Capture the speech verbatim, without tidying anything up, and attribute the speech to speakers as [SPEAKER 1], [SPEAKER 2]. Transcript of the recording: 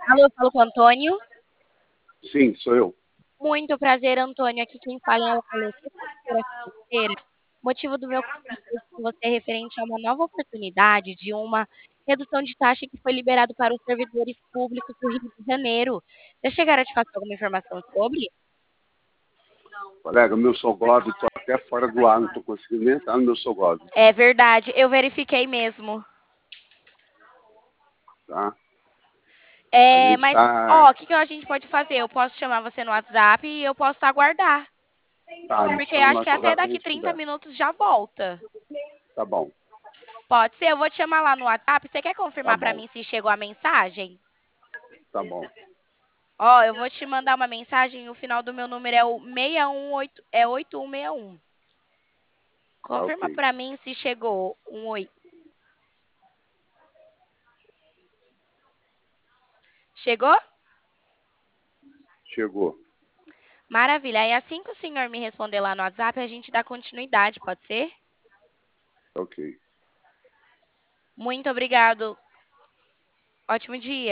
[SPEAKER 1] Alô, eu falo com o Antônio.
[SPEAKER 2] Sim, sou eu.
[SPEAKER 1] Muito prazer, Antônio. Aqui quem fala é a Alessa, consultora financeira. O motivo do meu convite com você é referente a uma nova oportunidade de uma redução de taxa que foi liberado para os servidores públicos do Rio de Janeiro. Já chegaram a te passar alguma informação sobre?
[SPEAKER 2] Colega, meu sogro, estou até fora do ar, não estou conseguindo nem entrar no meu sogro,
[SPEAKER 1] É verdade, eu verifiquei mesmo.
[SPEAKER 2] tá? A
[SPEAKER 1] É,
[SPEAKER 2] gente
[SPEAKER 1] mas,
[SPEAKER 2] está...
[SPEAKER 1] ó, o que, que a gente pode fazer? Eu posso chamar você no WhatsApp e eu posso aguardar.
[SPEAKER 2] Tá, me
[SPEAKER 1] Porque
[SPEAKER 2] chama no
[SPEAKER 1] acho que até
[SPEAKER 2] WhatsApp e a
[SPEAKER 1] daqui
[SPEAKER 2] gente
[SPEAKER 1] trinta
[SPEAKER 2] conversa.
[SPEAKER 1] minutos já volta.
[SPEAKER 2] Tá bom,
[SPEAKER 1] Pode ser, eu vou te chamar lá no WhatsApp. Você quer
[SPEAKER 2] tá
[SPEAKER 1] confirmar para
[SPEAKER 2] bom,
[SPEAKER 1] mim se chegou a mensagem?
[SPEAKER 2] tá bom.
[SPEAKER 1] Ó, eu vou te mandar uma mensagem, o final do meu número é o seis um oito, é oito um seis um.
[SPEAKER 2] Tá
[SPEAKER 1] Confirma
[SPEAKER 2] ok.
[SPEAKER 1] para mim se chegou um oi. Chegou?
[SPEAKER 2] Chegou.
[SPEAKER 1] Maravilha. E assim que o senhor me responder lá no WhatsApp, a gente dá continuidade, pode ser?
[SPEAKER 2] Ok.
[SPEAKER 1] Muito obrigado. Ótimo dia.